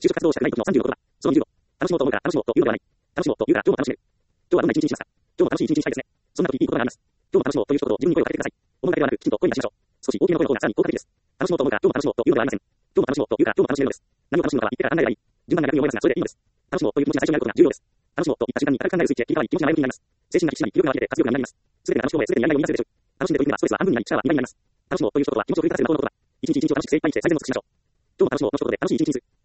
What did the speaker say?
就職活動をしたくない時の30の言葉。その20度。楽しもうと思うから楽しもうというのではない。楽しもうというから今日も楽しめる。今日はどんな一日にしますか？今日も楽しい一日にしたいですね。そんな時いい言葉があります。今日も楽しもうという一言を自分に声をかけてください。思うだけではなく、きちんと声に出しましょう。少し大きめの声の方がさらに効果的です。楽しもうと思うから今日も楽しもうというのではありません。今日も楽しもうというから今日も楽しめるのです。何を楽しむのかは言ってから考えればいい。順番が逆に思いますが、それでいいのです。楽しもうという気持ちが最初にあることが重要です。楽しもうと言った瞬間に軽く考えるスイッチへ切り替わり気持ちが前向きになります。精神が必死に気力が湧き出て活力がみなぎります。すべてが楽しく思え、すべてにやりがいを見出せるでしょう。楽しんでという意味ではストレスは半分になり、力は2倍になります。楽しもうという一言は気持ちを奮い立たせる魔法の言葉。一日一日を楽しく精一杯にして最善の尽くしましょう。今日も楽しもうの一言で楽しい一日にする。